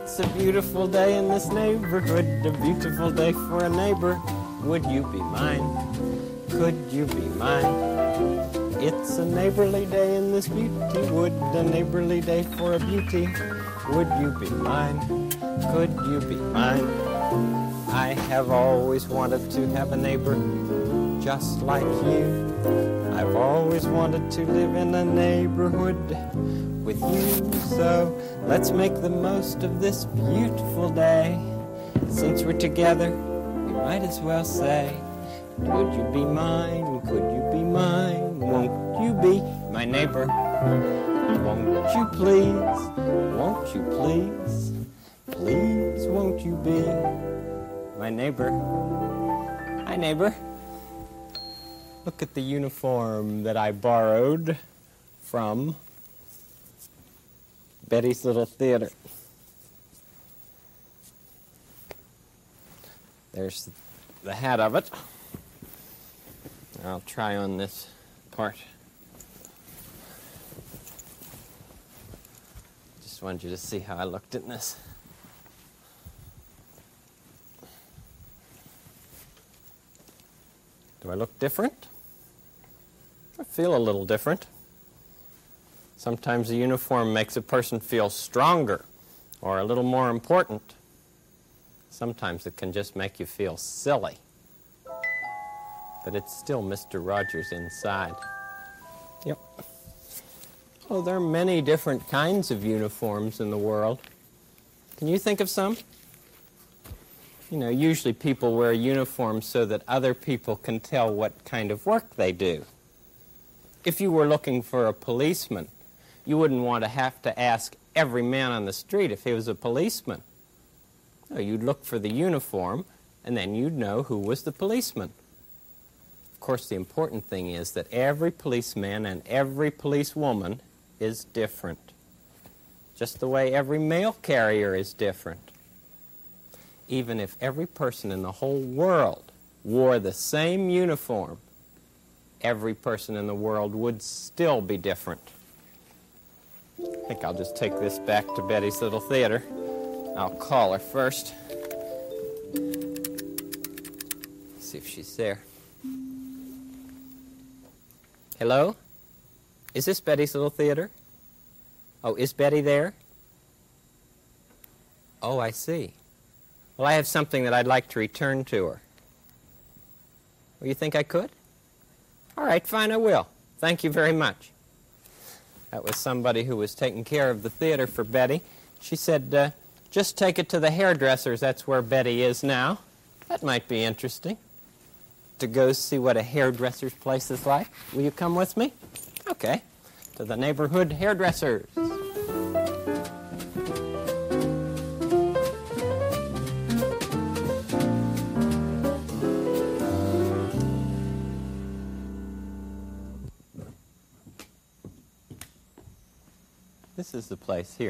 It's a beautiful day in this neighborhood, a beautiful day for a neighbor. Would you be mine? Could you be mine? It's a neighborly day in this beauty wood, a neighborly day for a beauty. Would you be mine? Could you be mine? I have always wanted to have a neighbor just like you. I've always wanted to live in a neighborhood with you. So let's make the most of this beautiful day. Since we're together, we might as well say, would you be mine? Could you be mine? Won't you be my neighbor? Won't you please? Won't you please? Please, won't you be my neighbor? Hi, neighbor. Look at the uniform that I borrowed from Betty's Little Theater. There's the hat of it. I'll try on this part. Just wanted you to see how I looked in this. Do I look different? I feel a little different. Sometimes the uniform makes a person feel stronger or a little more important. Sometimes it can just make you feel silly. But it's still Mr. Rogers inside. Yep. Oh, there are many different kinds of uniforms in the world. Can you think of some? You know, usually people wear uniforms so that other people can tell what kind of work they do. If you were looking for a policeman, you wouldn't want to have to ask every man on the street if he was a policeman. No, you'd look for the uniform, and then you'd know who was the policeman. Of course, the important thing is that every policeman and every policewoman is different, just the way every mail carrier is different. Even if every person in the whole world wore the same uniform, every person in the world would still be different. I think I'll just take this back to Betty's Little Theater. I'll call her first. See if she's there. Hello? Is this Betty's Little Theater? Oh, is Betty there? Oh, I see. Well, I have something that I'd like to return to her. Well, you think I could? All right, fine, I will. Thank you very much. That was somebody who was taking care of the theater for Betty. She said, just take it to the hairdresser's. That's where Betty is now. That might be interesting, to go see what a hairdresser's place is like. Will you come with me? Okay. To the neighborhood hairdressers. This is the place here.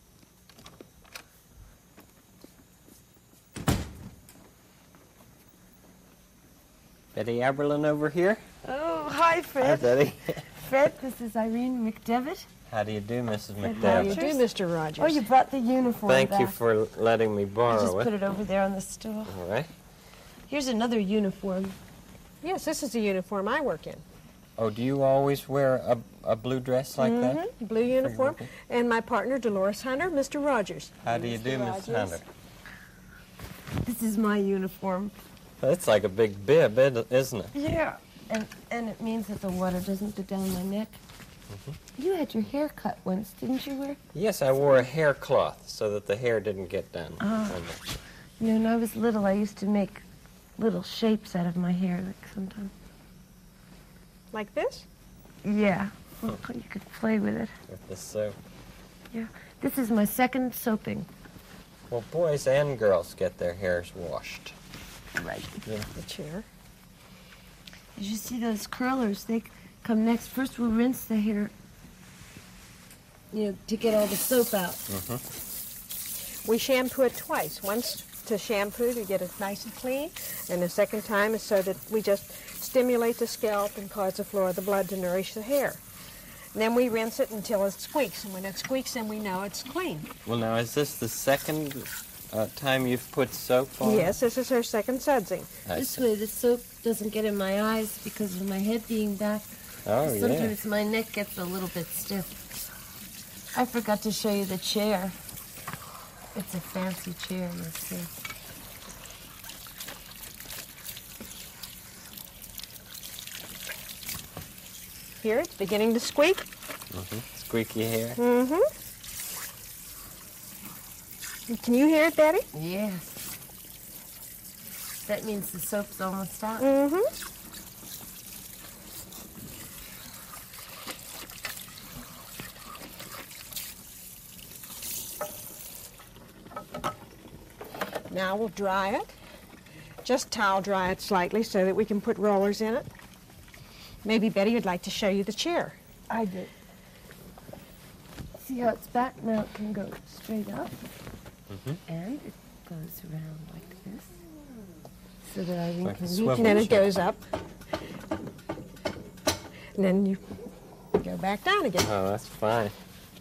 Betty Aberlin over here. Oh, hi, Fred. Hi, Betty. Fred, this is Irene McDevitt. How do you do, Mrs. How McDowell? do you do, Mr. Rogers? Oh, you brought the uniform Thank back. you for letting me I borrow just it. put it over there on the stool. All right. Here's another uniform. Yes, this is the uniform I work in. Oh, do you always wear a blue dress like that? Blue uniform. And my partner, Dolores Hunter, Mr. Rogers. How do you do, Miss Hunter? This is my uniform. That's like a big bib, isn't it? Yeah. And it means that the water doesn't go down my neck. You had your hair cut once, didn't you, Ware? Yes, I wore a hair cloth so that the hair didn't get done. You know, when I was little, I used to make little shapes out of my hair, like sometimes. Like this? Yeah. Well, you could play with it. With the soap. Yeah. This is my second soaping. Well, boys and girls get their hairs washed. Right. Yeah. The chair. Did you see those curlers? They come next. First, we'll rinse the hair, you know, to get all the soap out. We shampoo it twice. Once to shampoo to get it nice and clean, and the second time is so that we just stimulate the scalp and cause the flow of the blood to nourish the hair. And then we rinse it until it squeaks. And when it squeaks, then we know it's clean. Well, now, is this the second time you've put soap on? Yes, this is her second sudsing. This way the soap doesn't get in my eyes because of my head being back. Oh, yeah. Sometimes my neck gets a little bit stiff. I forgot to show you the chair. It's a fancy chair, you'll see. Here, it's beginning to squeak. Squeaky hair. Mm-hmm. Can you hear it, Betty? Yes. That means the soap's almost out. Mm-hmm. Now we'll dry it. Just towel dry it slightly so that we can put rollers in it. Maybe Betty would like to show you the chair. I did. See how it's back? Now it can go straight up. And it goes around like this. So that Irene Like a can reach swivel And then it chair. goes up. And then you go back down again. Oh, that's fine.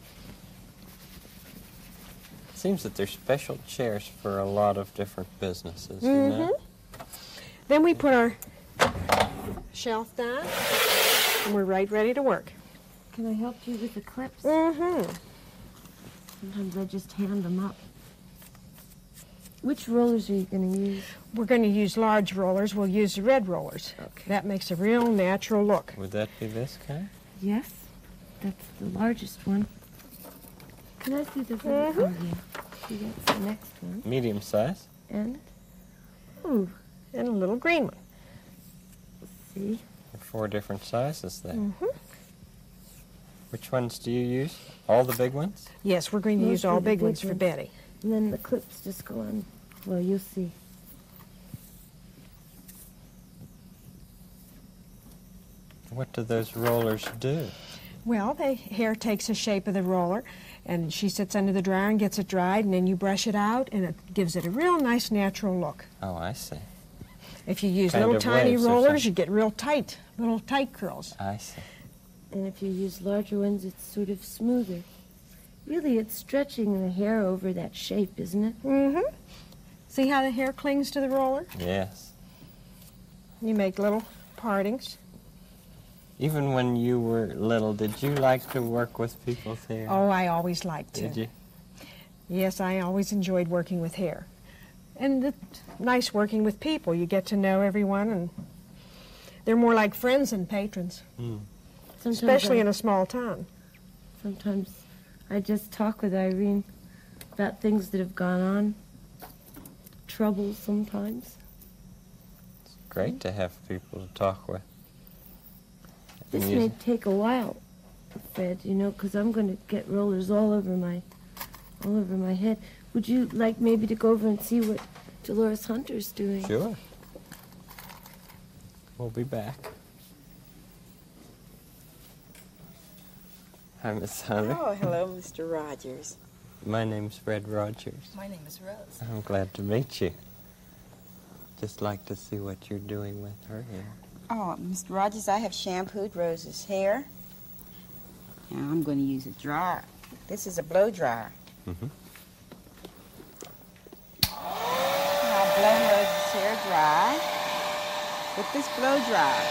Seems that there's special chairs for a lot of different businesses, you know? Then we put our shelf down, and we're right ready to work. Can I help you with the clips? Mm-hmm. Sometimes I just hand them up. Which rollers are you going to use? We're going to use large rollers. We'll use the red rollers. Okay. That makes a real natural look. Would that be this kind? Yes, that's the largest one. Can I see the red? Oh, yeah. See, that's the next one. Medium size? And, ooh, And a little green one. see? 4 different sizes there. Which ones do you use? All the big ones? Yes, we're going to use Mostly all the big big ones for ones. Betty. And then the clips just go on. Well, you'll see. What do those rollers do? Well, the hair takes the shape of the roller, and she sits under the dryer and gets it dried, and then you brush it out, and it gives it a real nice natural look. Oh, I see. If you use Kind little of tiny waves or rollers, something. you get real tight, little tight curls. I see. And if you use larger ones, it's sort of smoother. Really, it's stretching the hair over that shape, isn't it? Mm-hmm. See how the hair clings to the roller? Yes. You make little partings. Even when you were little, did you like to work with people's hair? Oh, I always liked to. Did you? Yes, I always enjoyed working with hair. And it's nice working with people. You get to know everyone, and they're more like friends than patrons, Sometimes especially I, in a small town. Sometimes I just talk with Irene about things that have gone on. Troubles sometimes. Great to have people to talk with. This And you- may take a while, Fred, you know, because I'm going to get rollers all over my head. Would you like maybe to go over and see what Dolores Hunter's doing? Sure. We'll be back. Hi, Miss Hunter. Oh, hello, Mr. Rogers. My name's Fred Rogers. My name is Rose. I'm glad to meet you. Just like to see what you're doing with her hair. Oh, Mr. Rogers, I have shampooed Rose's hair. Now I'm going to use a dryer. This is a blow dryer. Mhm. I've blown Rose's hair dry with this blow dryer.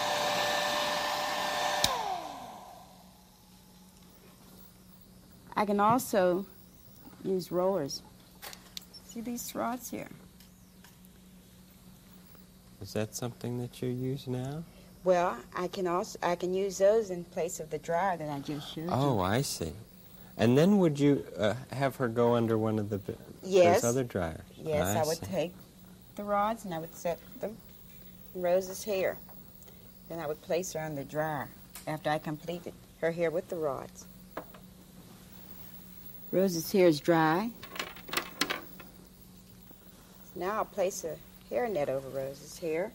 I can also use rollers. See these rods here? Is that something that you use now? Well, I can use those in place of the dryer that I just showed you. Oh, I see. And then would you have her go under one of the Yes. those other dryers? Yes, I would see. take the rods and I would set them in Rose's hair. Then I would place her on the dryer after I completed her hair with the rods. Rose's hair is dry. Now I'll place a hair net over Rose's hair,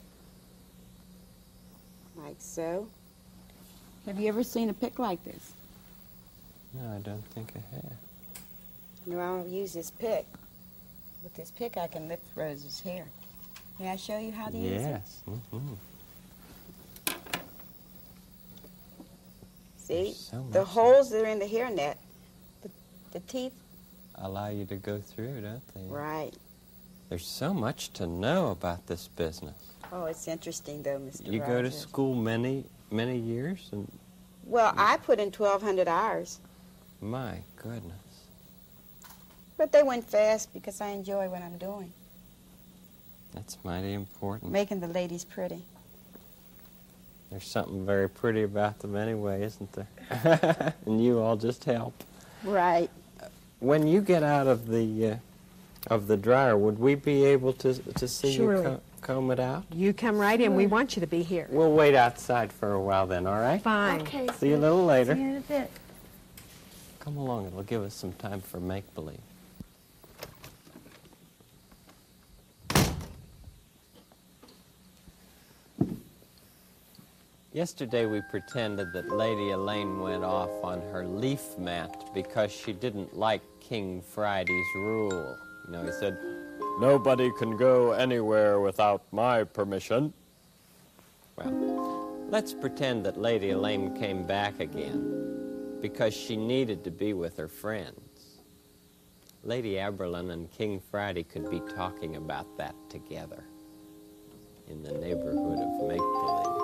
like so. Have you ever seen a pick like this? No, I don't think I have. No, I'll use this pick. With this pick, I can lift Rose's hair. May I show you how to use it? Yes. Mm-hmm. See? So The much holes that are in the hairnet, the teeth. allow you to go through, don't they? Right. There's so much to know about this business. Oh, it's interesting, though, Mr. You go to Rogers. school many years, and Well, I put in 1,200 hours, my goodness. but they went fast because I enjoy what I'm doing, That's mighty important. making the ladies pretty. There's something very pretty about them anyway, isn't there? And you all just help. Right. When you get out of the dryer, would we be able to see Surely. you comb it out? You come right in. We want you to be here. We'll wait outside for a while then, all right? Fine. Okay. See you a little later. See you in a bit. Come along, it'll give us some time for make-believe. Yesterday we pretended that Lady Elaine went off on her leaf mat because she didn't like King Friday's rule. You know, he said, "Nobody can go anywhere without my permission." Well, let's pretend that Lady Elaine came back again because she needed to be with her friends. Lady Aberlin and King Friday could be talking about that together in the neighborhood of make-believe.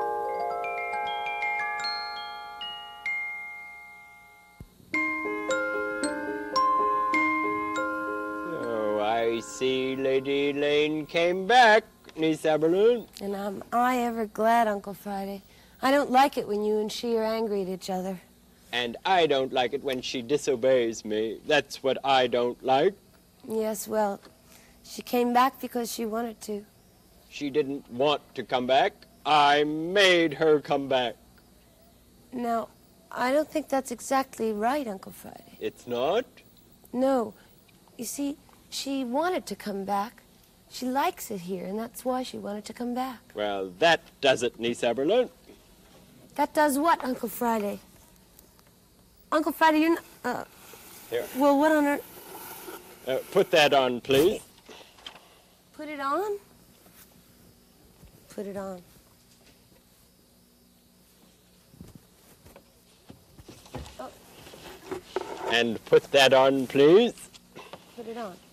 So I see Lady Elaine came back, Niece Aberlin. And am I ever glad, Uncle Friday. I don't like it when you and she are angry at each other. And I don't like it when she disobeys me. That's what I don't like. Yes, well, she came back because she wanted to. She didn't want to come back. I made her come back. Now, I don't think that's exactly right, Uncle Friday. It's not? No. You see, she wanted to come back. She likes it here, and that's why she wanted to come back. Well, that does it, Niece Aberlin. That does what, Uncle Friday? Uncle Friday, you're not... Here. Well, what on earth... Put that on, please. Put it on? Put it on. And put that on, please. Put it on.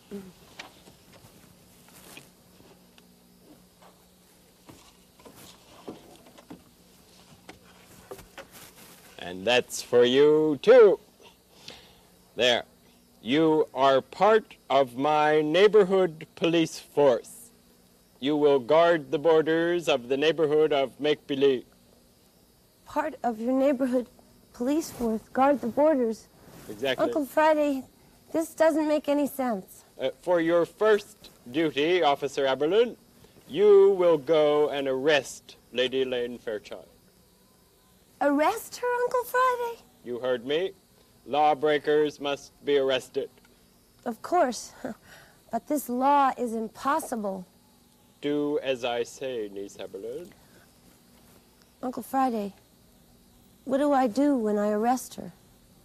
And that's for you, too. There. You are part of my neighborhood police force. You will guard the borders of the neighborhood of make-believe. Part of your neighborhood police force, guard the borders. Exactly. Uncle Friday, this doesn't make any sense. For your first duty, Officer Aberlin, you will go and arrest Lady Elaine Fairchild. Arrest her, Uncle Friday? You heard me. Lawbreakers must be arrested. Of course. But this law is impossible. Do as I say, Niece Aberlin. Uncle Friday, what do I do when I arrest her?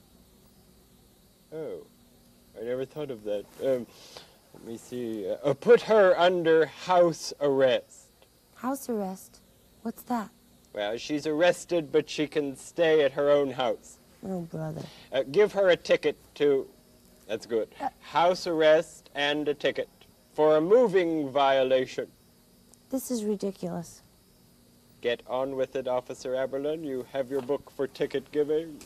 Oh, I never thought of that. Let me see. Put her under house arrest. House arrest? What's that? Well, she's arrested, but she can stay at her own house. Oh, brother. Give her a ticket to... That's good. House arrest and a ticket for a moving violation. This is ridiculous. Get on with it, Officer Aberlin. You have your book for ticket giving.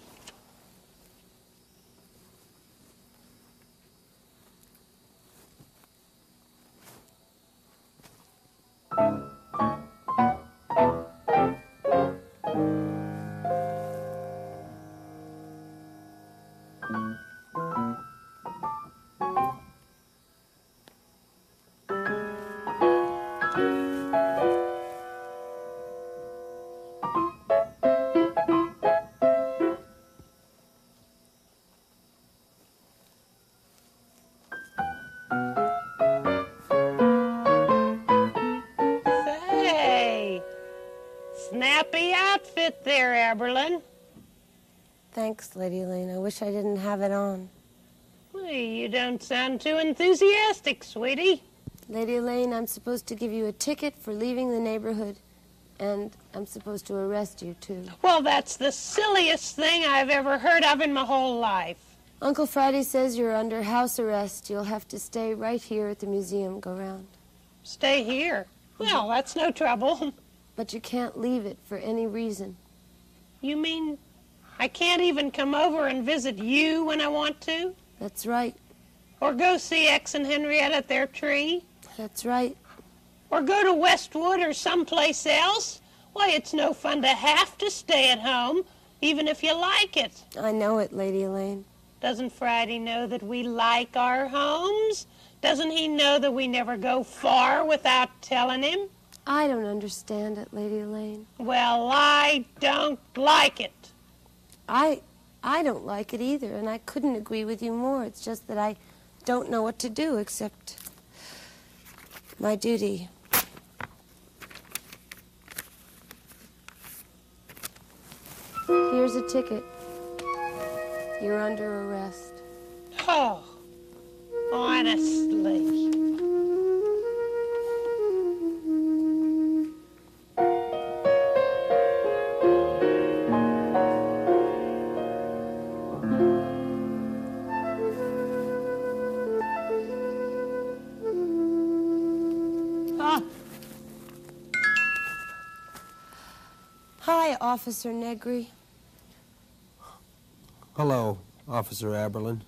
Say, snappy outfit there, Aberlin. Thanks, Lady Elaine. I wish I didn't have it on. Well, you don't sound too enthusiastic, sweetie. Lady Elaine, I'm supposed to give you a ticket for leaving the neighborhood. And I'm supposed to arrest you, too. Well, that's the silliest thing I've ever heard of in my whole life. Uncle Friday says you're under house arrest. You'll have to stay right here at the museum. Go round. Stay here. Well, that's no trouble. But you can't leave it for any reason. You mean I can't even come over and visit you when I want to? That's right. Or go see X and Henrietta at their tree? That's right. Or go to Westwood or someplace else? Why, it's no fun to have to stay at home, even if you like it. I know it, Lady Elaine. Doesn't Friday know that we like our homes? Doesn't he know that we never go far without telling him? I don't understand it, Lady Elaine. Well, I don't like it. I don't like it either, and I couldn't agree with you more. It's just that I don't know what to do except my duty. Here's a ticket. You're under arrest. Oh, honestly. Hi, Officer Negri. Hello, Officer Aberlin.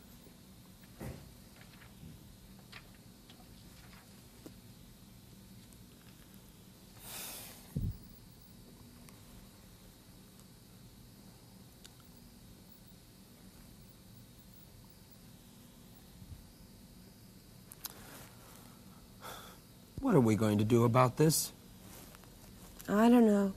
What are we going to do about this? I don't know.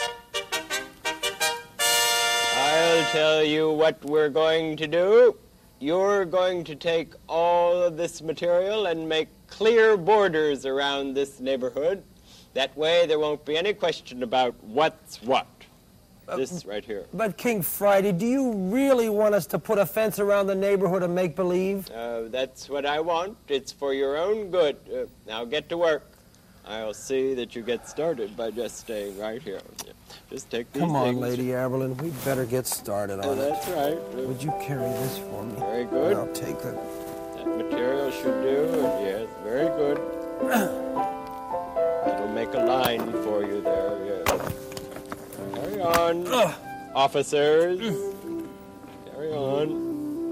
I'll tell you what we're going to do. You're going to take all of this material and make clear borders around this neighborhood. That way there won't be any question about what's what. This right here. But King Friday, do you really want us to put a fence around the neighborhood and make believe? That's what I want. It's for your own good. Now get to work. I'll see that you get started by just staying right here. Just take these Come on, things. Lady Aberlin, we'd better get started on it. That's right. Would you carry this for me? Very good. And I'll take the... That material should do. Yes, very good. That'll make a line for you there. Yes. Carry on, officers. Carry on.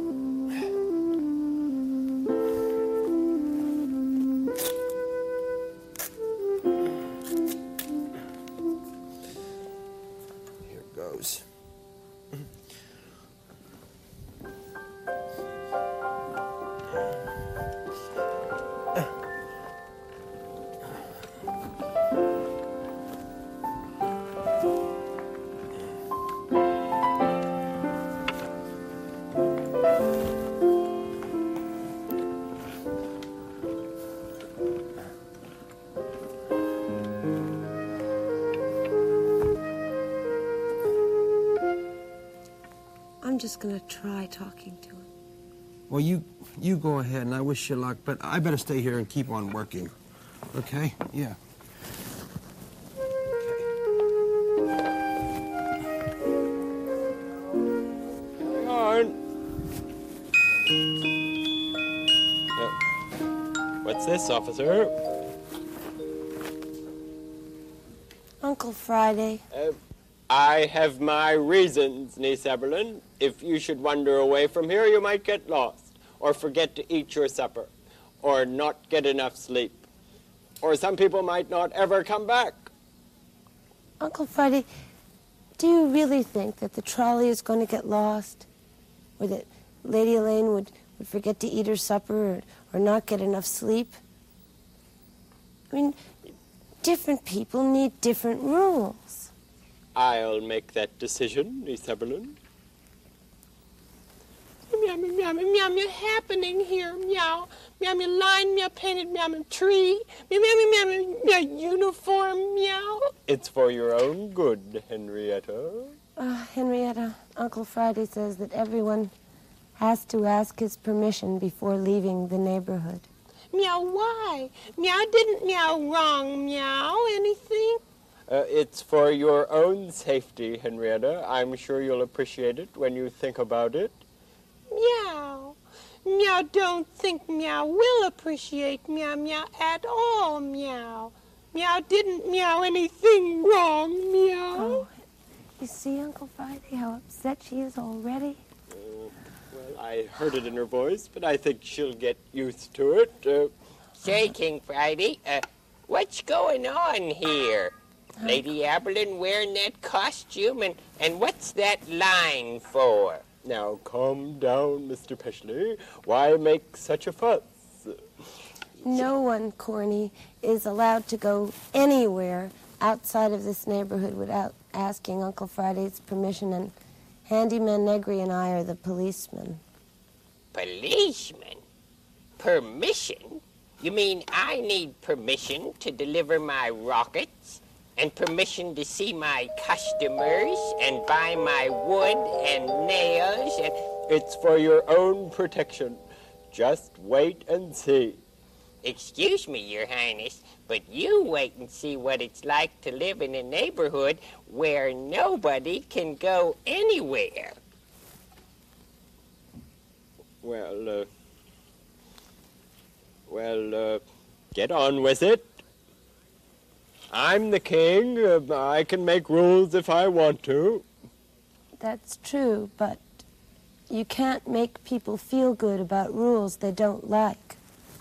Goes. I'm just going to try talking to him. Well, you go ahead, and I wish you luck, but I better stay here and keep on working. Okay? Yeah. Carry on. What's this, officer? Uncle Friday. I have my reasons, Niece Eberlin. If you should wander away from here, you might get lost, or forget to eat your supper, or not get enough sleep. Or some people might not ever come back. Uncle Friday, do you really think that the trolley is going to get lost? Or that Lady Elaine would forget to eat her supper or not get enough sleep? I mean, different people need different rules. I'll make that decision, Niece Eberlin. Meow, meow, meow, meow, meow, happening here, meow. Meow, meow, line, meow, painted, meow, meow, tree. Meow, meow, meow, meow, meow, uniform, meow. It's for your own good, Henrietta. Henrietta, Uncle Friday says that everyone has to ask his permission before leaving the neighborhood. Meow, why? Meow didn't meow wrong, meow, anything? It's for your own safety, Henrietta. I'm sure you'll appreciate it when you think about it. Meow. Meow don't think Meow will appreciate Meow Meow at all, Meow. Meow didn't meow anything wrong, Meow. Oh, you see, Uncle Friday, how upset she is already? Well, I heard it in her voice, but I think she'll get used to it. Say, King Friday, what's going on here? Lady Aberlin wearing that costume, and what's that line for? Now, calm down, Mr. Peshley. Why make such a fuss? No one, Corny, is allowed to go anywhere outside of this neighborhood without asking Uncle Friday's permission, and Handyman Negri and I are the policemen. Policeman? Permission? You mean I need permission to deliver my rockets? And permission to see my customers and buy my wood and nails and... It's for your own protection. Just wait and see. Excuse me, Your Highness, but you wait and see what it's like to live in a neighborhood where nobody can go anywhere. Well, get on with it. I'm the king. I can make rules if I want to. That's true, but you can't make people feel good about rules they don't like.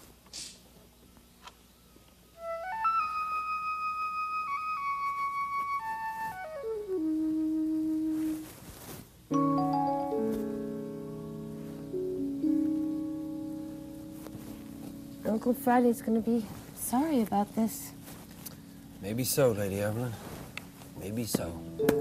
Uncle Friday's gonna be sorry about this. Maybe so, Lady Evelyn. Maybe so.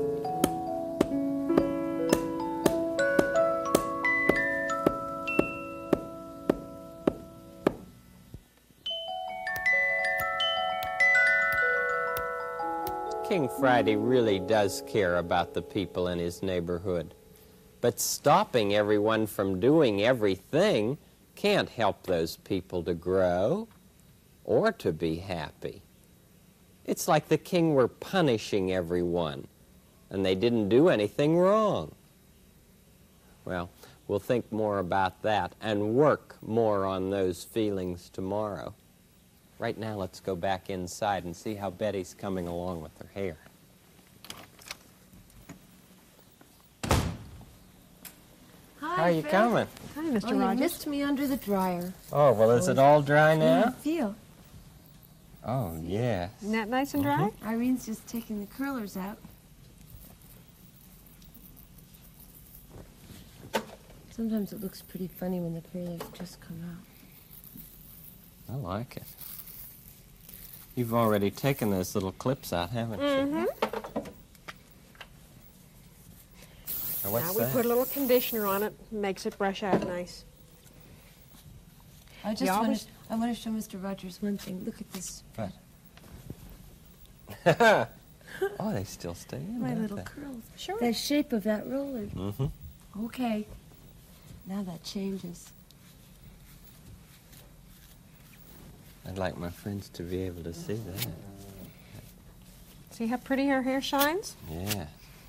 King Friday really does care about the people in his neighborhood. But stopping everyone from doing everything can't help those people to grow or to be happy. It's like the king were punishing everyone, and they didn't do anything wrong. Well, we'll think more about that and work more on those feelings tomorrow. Right now, let's go back inside and see how Betty's coming along with her hair. Hi, How are you Fred. coming? Hi, Mr. You Rogers. missed me under the dryer. Oh, well, is it all dry How do you now? feel? Oh, yes. Isn't that nice and dry? Irene's just taking the curlers out. Sometimes it looks pretty funny when the curlers just come out. I like it. You've already taken those little clips out, haven't you? Mm-hmm. Now, what's Now we that? put a little conditioner on it, makes it brush out nice. I want to show Mr. Rogers one thing. Look at this. What? Oh, they still stay in, My don't little they? curls. Sure. The shape of that roller. Mm-hmm. Okay. Now that changes. I'd like my friends to be able to see that. See how pretty her hair shines? Yeah.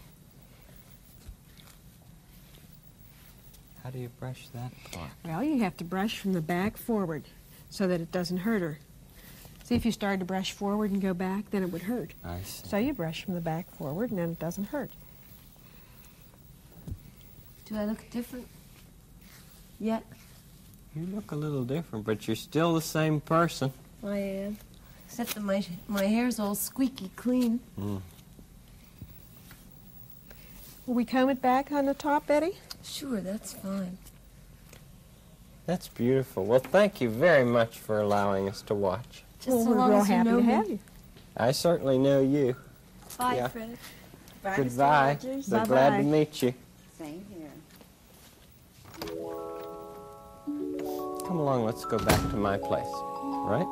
How do you brush that part? Well, you have to brush from the back forward so that it doesn't hurt her. See, if you started to brush forward and go back, then it would hurt. I see. So you brush from the back forward, and then it doesn't hurt. Do I look different? Yet? You look a little different, but you're still the same person. I am. Except that my hair's all squeaky clean. Mm. Will we comb it back on the top, Betty? Sure, that's fine. That's beautiful. Well, thank you very much for allowing us to watch. Just Well, so we're long real as you happy know to me. have you. I certainly know you. Bye, Yeah. Fred. Bye, Mr. Goodbye. Rogers. So glad to Bye-bye. meet you. Same here. Come along, let's go back to my place. Right?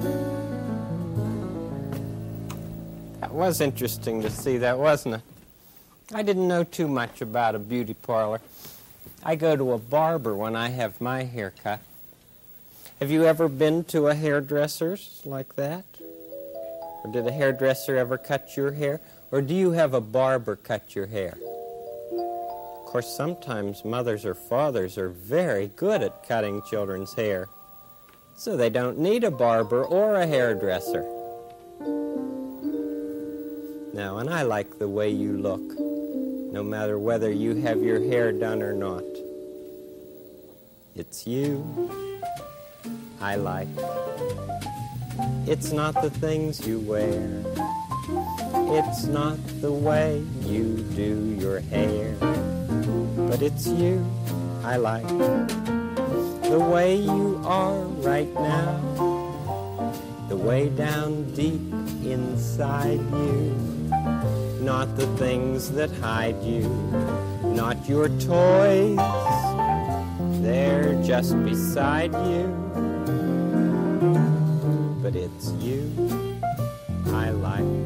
That was interesting to see that, wasn't it? I didn't know too much about a beauty parlor. I go to a barber when I have my hair cut. Have you ever been to a hairdresser's like that? Or did a hairdresser ever cut your hair? Or do you have a barber cut your hair? Of course, sometimes mothers or fathers are very good at cutting children's hair, so they don't need a barber or a hairdresser. Now, and I like the way you look, no matter whether you have your hair done or not. It's you I like. It's not the things you wear. It's not the way you do your hair. But it's you I like. The way you are right now. The way down deep inside you. Not the things that hide you. Not your toys. They're just beside you. But it's you I like.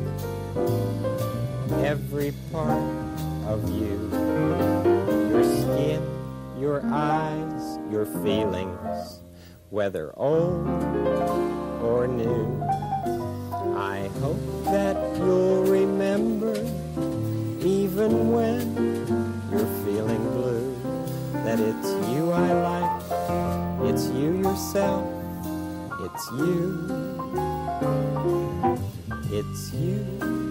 Every part of you. Your skin, your eyes, your feelings, whether old or new. I hope that you'll remember, even when you're feeling blue, that it's you I like, it's you yourself, it's you, it's you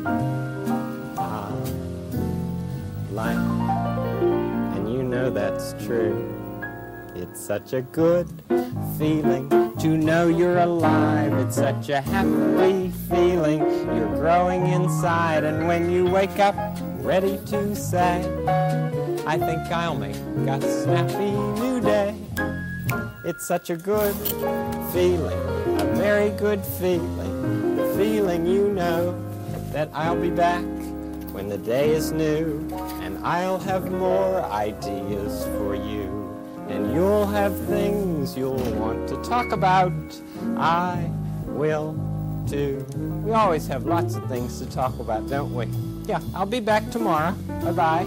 I like. And you know that's true. It's such a good feeling to know you're alive. It's such a happy feeling. You're growing inside, and when you wake up ready to say, I think I'll make a snappy new day. It's such a good feeling, a very good feeling, the feeling you know that I'll be back when the day is new, and I'll have more ideas for you. And you'll have things you'll want to talk about. I will too. We always have lots of things to talk about, don't we? Yeah, I'll be back tomorrow. Bye-bye.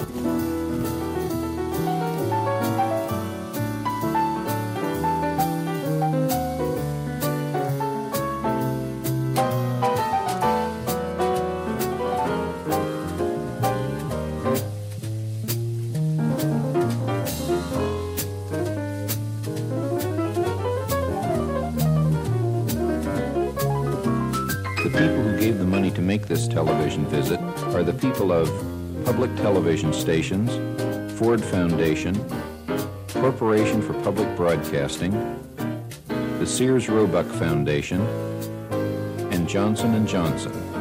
To make this television visit are the people of public television stations, Ford Foundation, Corporation for Public Broadcasting, the Sears Roebuck Foundation, and Johnson & Johnson.